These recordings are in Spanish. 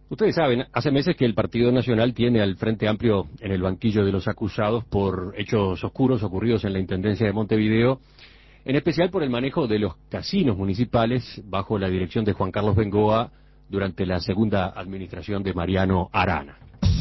Ustedes saben, hace meses que el Partido Nacional tiene al Frente Amplio en el banquillo de los acusados por hechos oscuros ocurridos en la Intendencia de Montevideo, en especial por el manejo de los casinos municipales bajo la dirección de Juan Carlos Bengoa durante la segunda administración de Mariano Arana.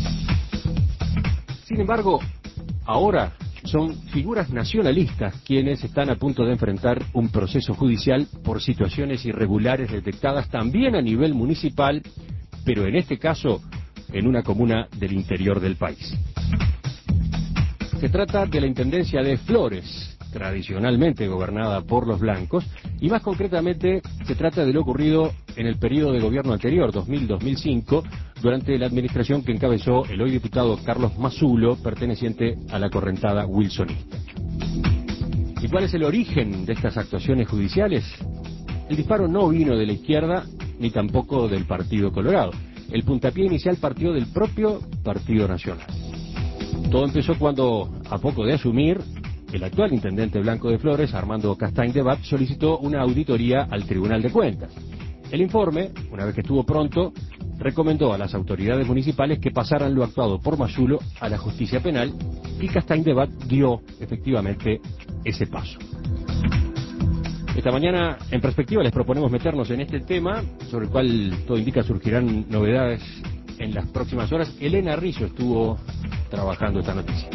Sin embargo, ahora son figuras nacionalistas quienes están a punto de enfrentar un proceso judicial por situaciones irregulares detectadas también a nivel municipal, pero en este caso en una comuna del interior del país. Se trata de la Intendencia de Flores, tradicionalmente gobernada por los blancos, y más concretamente se trata de lo ocurrido en el periodo de gobierno anterior, 2000-2005, durante la administración que encabezó el hoy diputado Carlos Mazzulo, perteneciente a la correntada wilsonista. ¿Y cuál es el origen de estas actuaciones judiciales? El disparo no vino de la izquierda ni tampoco del Partido Colorado. El puntapié inicial partió del propio Partido Nacional. Todo empezó cuando, a poco de asumir, el actual intendente blanco de Flores, Armando Castaing de Bat, solicitó una auditoría al Tribunal de Cuentas. El informe, una vez que estuvo pronto, recomendó a las autoridades municipales que pasaran lo actuado por Mazzulo a la justicia penal, y Castaing de Bat dio efectivamente ese paso. Esta mañana, en perspectiva, les proponemos meternos en este tema, sobre el cual todo indica surgirán novedades en las próximas horas. Elena Rizzo estuvo trabajando esta noticia.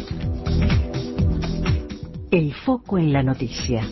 El foco en la noticia.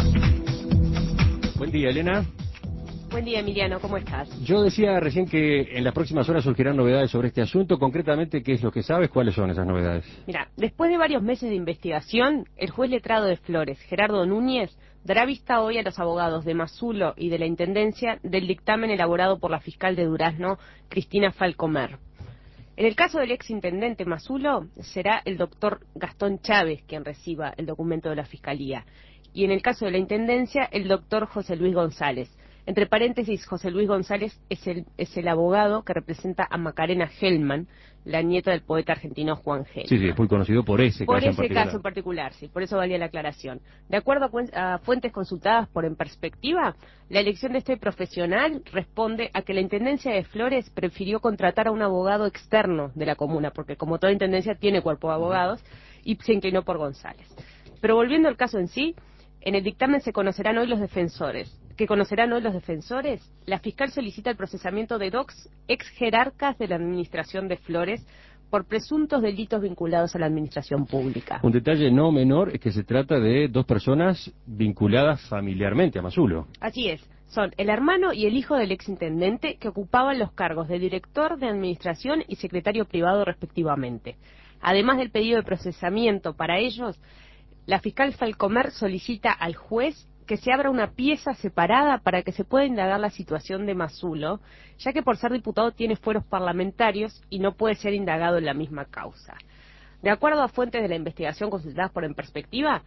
Buen día, Elena. Buen día, Emiliano, ¿cómo estás? Yo decía recién que en las próximas horas surgirán novedades sobre este asunto. Concretamente, ¿qué es lo que sabes? ¿Cuáles son esas novedades? Mira, después de varios meses de investigación, el juez letrado de Flores, Gerardo Núñez, dará vista hoy a los abogados de Mazzulo y de la Intendencia del dictamen elaborado por la fiscal de Durazno, Cristina Falcomer. En el caso del exintendente Mazzulo, será el doctor Gastón Chávez quien reciba el documento de la Fiscalía. Y en el caso de la Intendencia, el doctor José Luis González. Entre paréntesis, José Luis González es el abogado que representa a Macarena Gelman, la nieta del poeta argentino Juan Gelman. Sí, es muy conocido por ese caso en particular. Por ese caso en particular, sí, por eso valía la aclaración. De acuerdo a fuentes consultadas por En Perspectiva, la elección de este profesional responde a que la Intendencia de Flores prefirió contratar a un abogado externo de la comuna, porque como toda intendencia tiene cuerpo de abogados, y se inclinó por González. Pero volviendo al caso en sí, en el dictamen se conocerán hoy los defensores. ¿Qué conocerán hoy los defensores? La fiscal solicita el procesamiento de dos ex jerarcas de la administración de Flores por presuntos delitos vinculados a la administración pública. Un detalle no menor es que se trata de dos personas vinculadas familiarmente a Mazzulo. Así es, son el hermano y el hijo del exintendente que ocupaban los cargos de director de administración y secretario privado respectivamente. Además del pedido de procesamiento para ellos, la fiscal Falcomer solicita al juez que se abra una pieza separada para que se pueda indagar la situación de Mazzulo, ya que por ser diputado tiene fueros parlamentarios y no puede ser indagado en la misma causa. De acuerdo a fuentes de la investigación consultadas por En Perspectiva,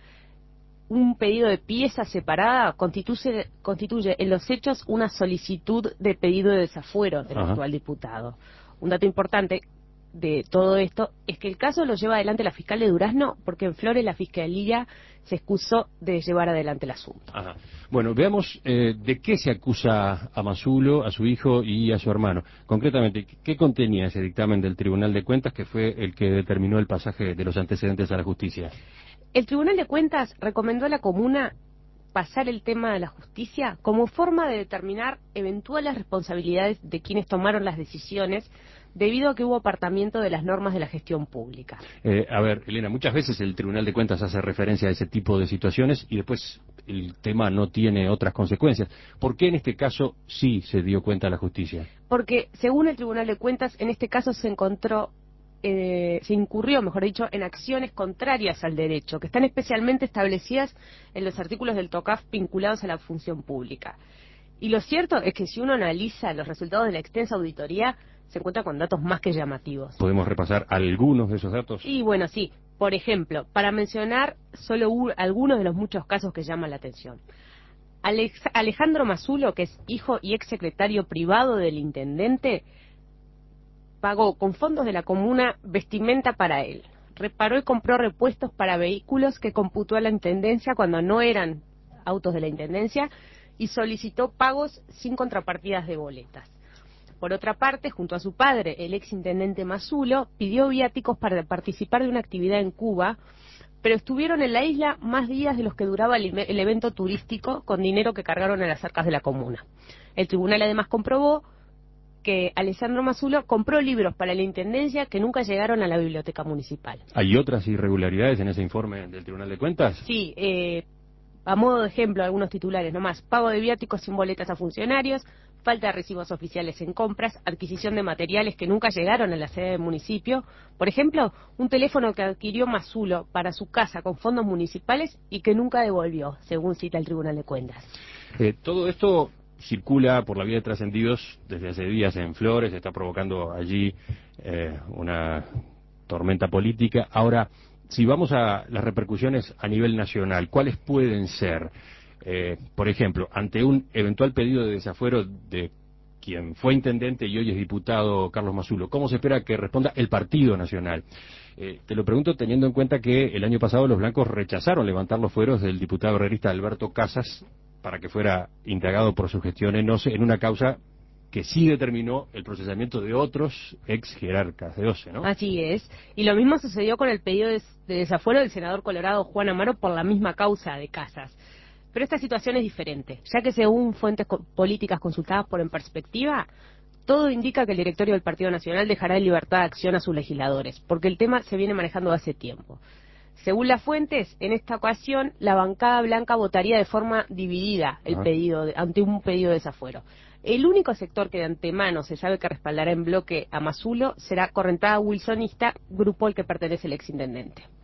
un pedido de pieza separada constituye en los hechos una solicitud de pedido de desafuero del actual diputado. Un dato importante de todo esto es que el caso lo lleva adelante la fiscal de Durazno porque en Flores la fiscalía se excusó de llevar adelante el asunto. Ajá. Bueno, veamos de qué se acusa a Mazzulo, a su hijo y a su hermano. Concretamente, ¿qué contenía ese dictamen del Tribunal de Cuentas que fue el que determinó el pasaje de los antecedentes a la justicia? El Tribunal de Cuentas recomendó a la comuna pasar el tema de la justicia como forma de determinar eventuales responsabilidades de quienes tomaron las decisiones debido a que hubo apartamiento de las normas de la gestión pública. A ver, Elena, muchas veces el Tribunal de Cuentas hace referencia a ese tipo de situaciones y después el tema no tiene otras consecuencias. ¿Por qué en este caso sí se dio cuenta la justicia? Porque, según el Tribunal de Cuentas, en este caso se incurrió, mejor dicho, en acciones contrarias al derecho, que están especialmente establecidas en los artículos del TOCAF vinculados a la función pública. Y lo cierto es que si uno analiza los resultados de la extensa auditoría, se encuentra con datos más que llamativos. ¿Podemos repasar algunos de esos datos? Y bueno, sí. Por ejemplo, para mencionar solo algunos de los muchos casos que llaman la atención. Alejandro Mazzulo, que es hijo y ex secretario privado del intendente, pagó con fondos de la comuna vestimenta para él. Reparó y compró repuestos para vehículos que computó a la intendencia cuando no eran autos de la intendencia y solicitó pagos sin contrapartidas de boletas. Por otra parte, junto a su padre, el exintendente Mazzulo, pidió viáticos para participar de una actividad en Cuba, pero estuvieron en la isla más días de los que duraba el evento turístico con dinero que cargaron a las arcas de la comuna. El tribunal además comprobó que Alessandro Mazzulo compró libros para la Intendencia que nunca llegaron a la biblioteca municipal. ¿Hay otras irregularidades en ese informe del Tribunal de Cuentas? Sí, a modo de ejemplo, algunos titulares nomás: pago de viáticos sin boletas a funcionarios, falta de recibos oficiales en compras, adquisición de materiales que nunca llegaron a la sede del municipio. Por ejemplo, un teléfono que adquirió Mazzulo para su casa con fondos municipales y que nunca devolvió, según cita el Tribunal de Cuentas. Todo esto circula por la vía de trascendidos desde hace días en Flores, está provocando allí una tormenta política. Ahora, si vamos a las repercusiones a nivel nacional, ¿cuáles pueden ser? Por ejemplo, ante un eventual pedido de desafuero de quien fue intendente y hoy es diputado, Carlos Mazzulo, ¿cómo se espera que responda el Partido Nacional? Te lo pregunto teniendo en cuenta que el año pasado los blancos rechazaron levantar los fueros del diputado herrerista Alberto Casas para que fuera indagado por su gestión en una causa que sí determinó el procesamiento de otros ex jerarcas de OCE, ¿no? Así es. Y lo mismo sucedió con el pedido de desafuero del senador colorado Juan Amaro por la misma causa de Casas. Pero esta situación es diferente, ya que según fuentes políticas consultadas por En Perspectiva, todo indica que el directorio del Partido Nacional dejará en libertad de acción a sus legisladores, porque el tema se viene manejando hace tiempo. Según las fuentes, en esta ocasión la bancada blanca votaría de forma dividida ante un pedido de desafuero. El único sector que de antemano se sabe que respaldará en bloque a Mazzulo será Correntada Wilsonista, grupo al que pertenece el exintendente.